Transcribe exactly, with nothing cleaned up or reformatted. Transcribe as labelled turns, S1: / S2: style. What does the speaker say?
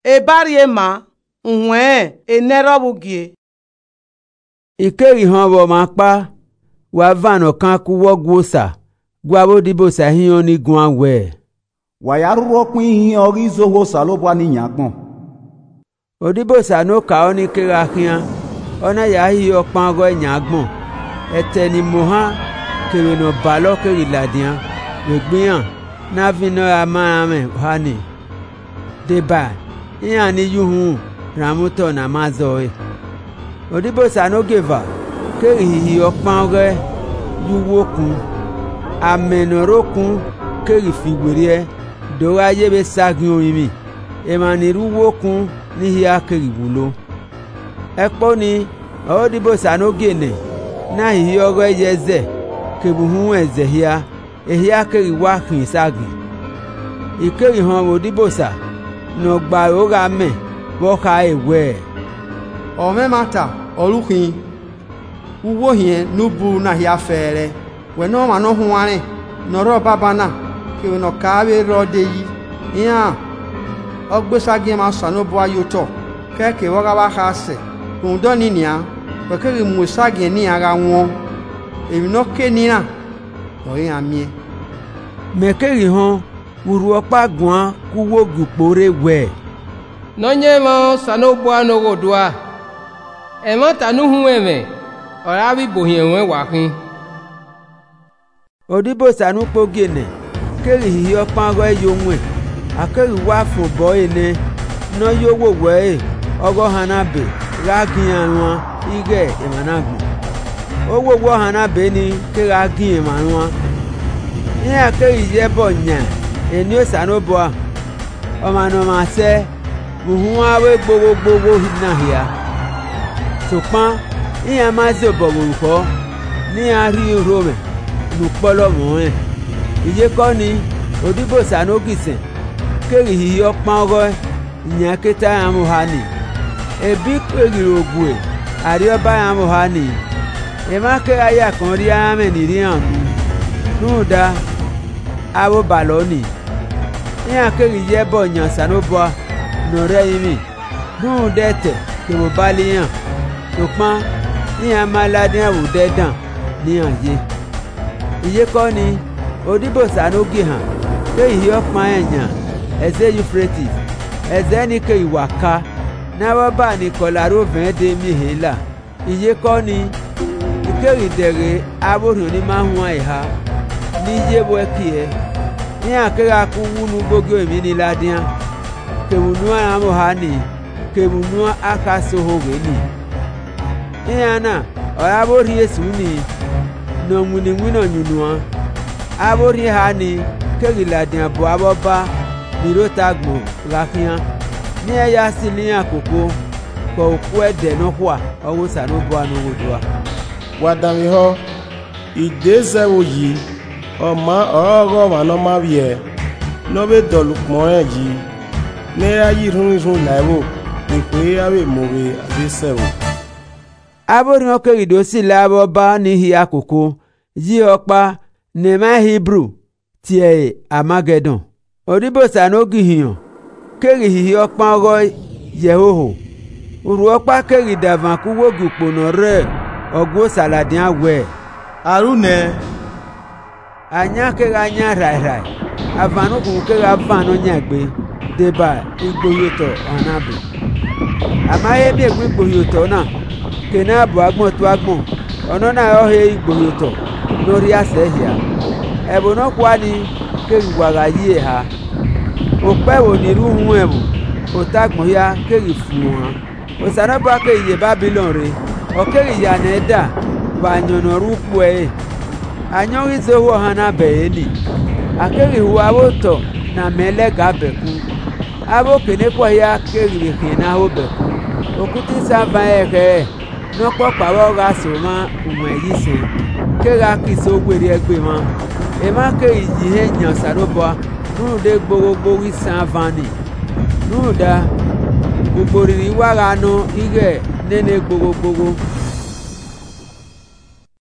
S1: ebarie ma unwe enerobugie.
S2: Ikeri han wo ma pa wa vano kan ku wo gwosa gwa bo dibo sa hiyan ni gun we.
S3: Wa ya ro pin hin ori zowo salobwa ni yagbon.
S2: Odibo sa no ka oni kera hiyan ona ya hi opan go yagbon. Ete ni moha kere no balo keri ladian we gbiyan na vino ama me hani. Deba iyan ni yuhun ramuto na mazoe. Odibo sa no geva keri hi opan go yuwokun amenorokun keri figwerie do aye be sagin oyimi emaniru wokun ni hiya keri wulo epo ni Odibo sa no gene na hi ogo yeze kebuhun eze hiya ehia keri wa kin sagin ikeri han Odibo sa no gba o ga me bo ka ewe
S4: o me mata olukin uwo hien nubu na hia fere we no ma no huare no ro baba na ke no ka we ro de yi ya ogbesagi ma sanu bo ayoto ke ke wo ga ba ha se kun do ni nia pe ke mu sagi ni ara won emi no ke ni na o yin amie
S2: me ke ri han uru opa gun ku wo gupore we
S5: no nye mo sanu bo no godua e mo tanu hu eme ora bi bo yen we wa kin.
S2: Odibo sa nu po gene keri hi opan go yonwe akeri wa fo bo ene no yowo we ogo hanabe ragin anwa ige emanagun owo wo hanabe ni ke ragin emanwa ni akeri je bo nya eni o sa no bo o ma no ma se muhun awe gbogbo gbogbo hina hia so pan iya ma ze bo ko ni ari rome lupolo mo en iye ko ni Odibo sa no gisen keri hi opan go nya keta amuhani ebi keri ogwe ari oba amuhani e ma ke aya kan ri ame ni ri anu nuda abo baloni ya keri je bo nya sanobo no re yimi nu dete ke mo baliyan to pan ni amalade awu dedan ni anye iye ko ni Odibo sa no gi han ke yi opan enya eze Euphrates eze ni ke iwaka na wa ba ni kolaro vingt de mi hela iye ko ni ikeri dere aboru ni ma hu aiha ni je bo kie ni akera ku wunu bogo emi ni ladian ke wunu amo hani ke wunu akaso hogeni ni ana ora bo ri esu ni no muni wino nyunua abori hani keri ladian bo aboba biro tagmo rakian ni eya silian koko ko ku ede no kwa owo sanu bo anu wodua
S6: wadami ho ideze oyi o ma oro wa no ma wie no be dolukmo eji ne ayi run run laiwo ni pe awe mowe abesewo
S2: abori o keri do si labo ba ni hi akoko ji opa ne ma Hebrew tie Armageddon Odibo sa no gihiyan keri hi opan go Yehoho uru opa keri davan ku wogu pono re ogwo saladin awe
S3: arune
S2: anya keri anya rai rai avanu ku keri avanu nyagbe deba igboyoto onabe amaye bi igboyoto na kena bu agbon to agbon ono na o he igboyoto lórí àṣẹ́hìá ẹ̀bùn náà kwá ní kéèrì wàrà yí ẹ̀há òpẹ́ wò ní irú hun ẹ̀bùn òtàgbọ̀n ya kéèrì fún wọn òsànàbọ̀ kéèrì yẹ Babylon rẹ̀ ọ̀kéèrì yà ní ẹ̀dà wà nyọ̀nà rúpọ̀ ẹ̀ ànyọ́rí zowó hàn náà bẹ̀yẹ̀ nì àkéèrì hu awótọ̀ nà mẹ́lẹ́gà bẹ̀kú abókè nípọ̀ ya kéèrì rìkìn náà ó bẹ̀kú òkútí sáfà ẹ̀kẹ́ nọ́pọ̀ pàwọ́ ra sòmá òmù ẹ̀yí sẹ́n kera kiso gwere egbe ma e ma ke yi he nyan sarobo nu de gbogbo wi san vani nu da gbogbo ri wa ra no ire nene gbogbo